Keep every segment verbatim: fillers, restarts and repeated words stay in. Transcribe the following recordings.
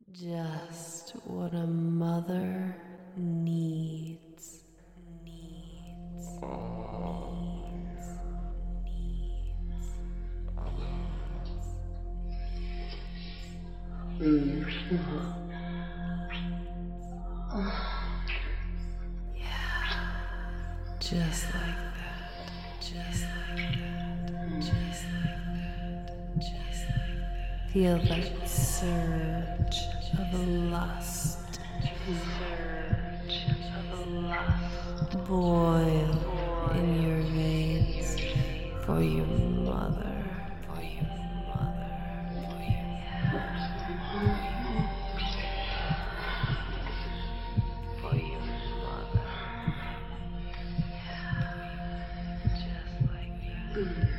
Just what a mother needs. Needs. Needs. Needs. Yeah. Just like that. Just like that. Just like that. Just like that. Feel that surge of lust. Surge of lust. Boil in your veins for your mother. For your mother. For your mother. For your mother. Just like that.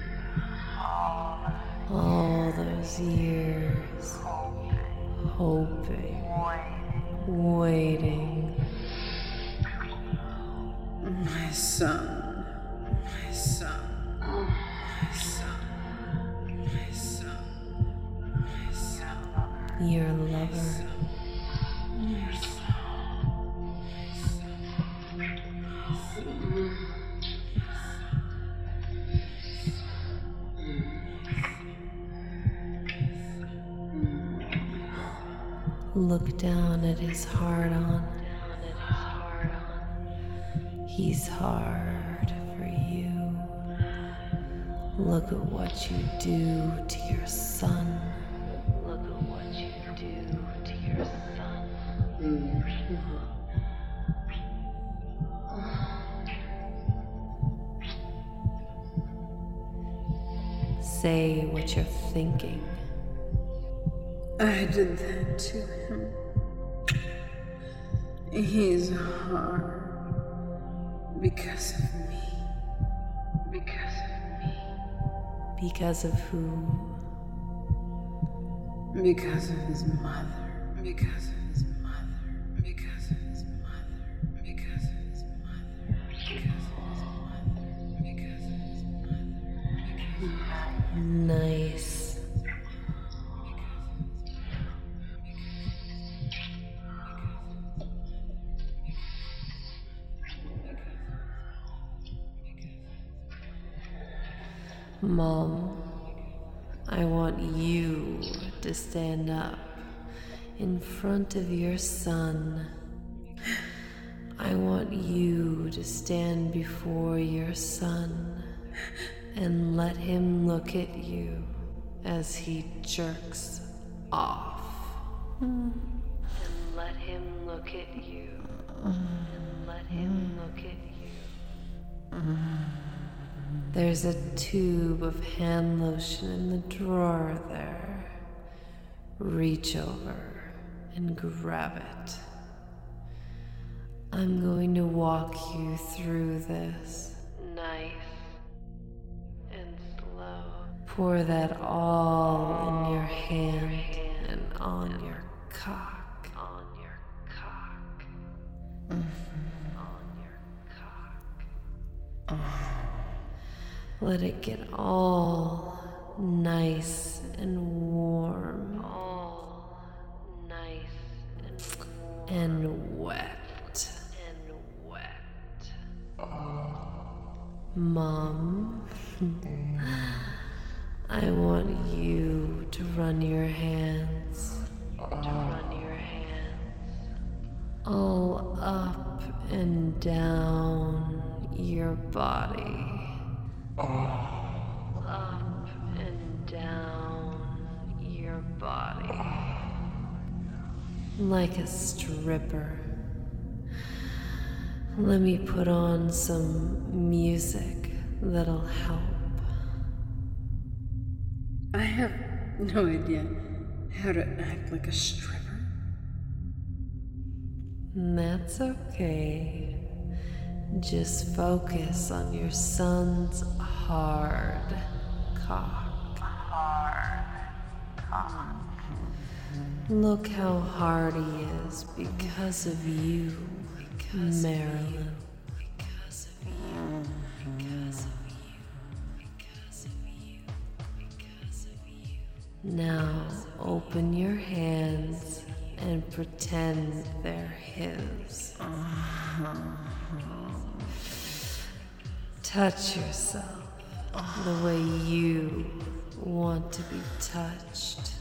All those years hoping, waiting. My son, my son, my son, my son, my son. Your lover. Your son, Look down at his heart on. He's hard for you. Look at what you do to your son. Look at what you do to your son. Say what you're thinking. I did that to him. He's hard because of me. Because of me. Because of who? Because of his mother. Because of his mother. Because of his mother. Because of his mother. Because of his mother. Because of his mother. Nice. Mom, I want you to stand up in front of your son. I want you to stand before your son and let him look at you as he jerks off. And let him look at you. And let him look at you. There's a tube of hand lotion in the drawer there. Reach over and grab it. I'm going to walk you through this. Nice and slow. Pour that all in your hand and on your cock. On your cock. On your cock. Let it get all nice and warm. All nice and warm. And wet. And wet. Mom, I want you to run your hands. To run your hands. All up and down your body. Up and down your body. Like a stripper. Let me put on some music that'll help. I have no idea how to act like a stripper. That's okay. Just focus on your son's hard cock. Hard cock. Look how hard he is because of you, because Marilyn. Because of you. Because of you. Because of you. Because of you. Now open your hands and pretend they're his. Touch yourself the way you want to be touched.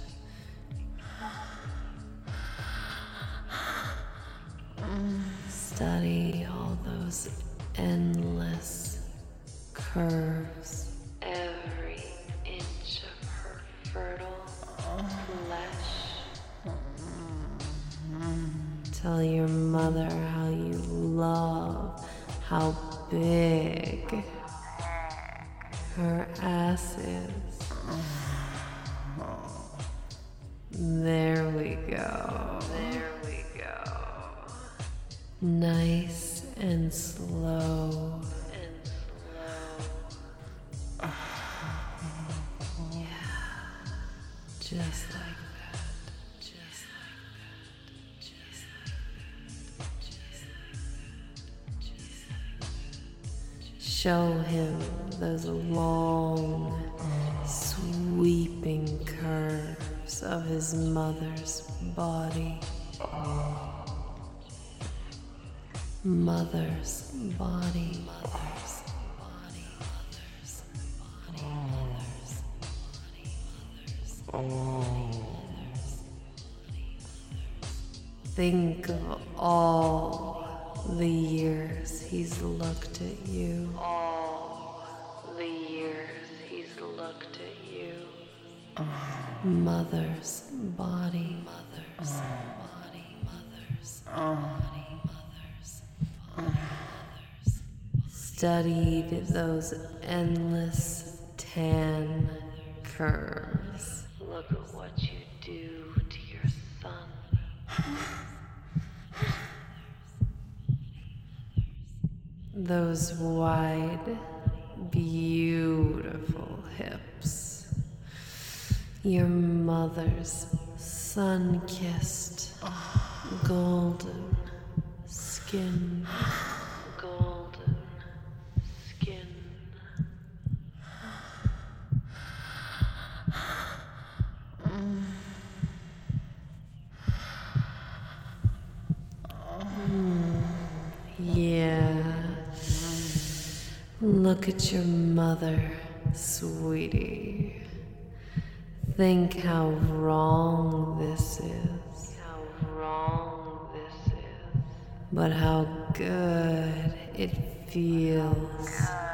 Study all those endless curves. Every inch of her fertile flesh. Tell your mother how you love how big her ass is. There we go. There we go. Nice and slow. And slow. Yeah. Just like that. Just like that. Just like that. Just like that. Just like that. Show him those long, sweeping curves of his mother's body. Mother's body. Mother's body. Mother's body. Mother's body. Mother's body. Mother's body. Think of all the years he's looked at you. All the years he's looked at you. Mother's body. Mother's body. Mother's body. Studied those endless tan curves. Look at what you do to your son. Those wide, beautiful hips. Your mother's sun-kissed, golden skin. Golden skin. Mm. Yeah. Look at your mother, sweetie. Think how wrong this is. How wrong this is. But how good it feels.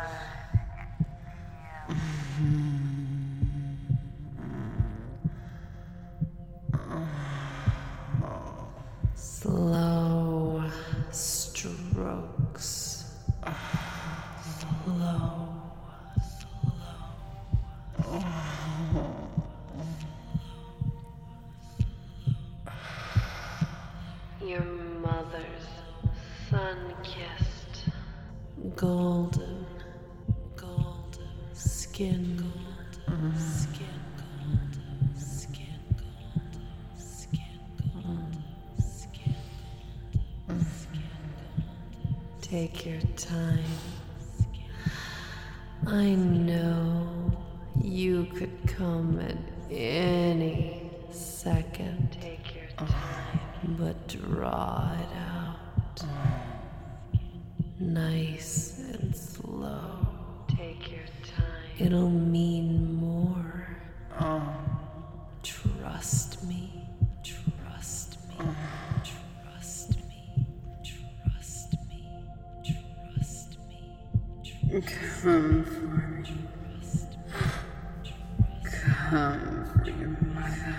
Slow strokes. Slow, slow. Your mother's sun-kissed, golden, golden skin, golden skin, golden skin, golden skin, golden skin, golden skin. Take your time. I know you could come at any second. Take your time, but draw it out. Nice and slow. Take your time. It'll mean more. Trust me. Trust me. Trust me. Trust me. Trust me. Come for me. Come for your mother.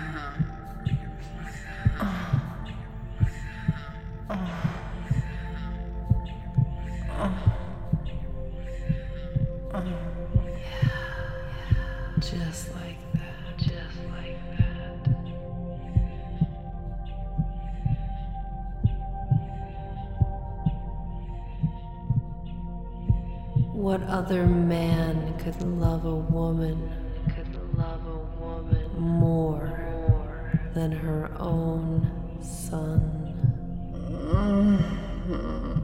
Just like that. Just like that. What other man could love a woman, could love a woman more, more than her own son?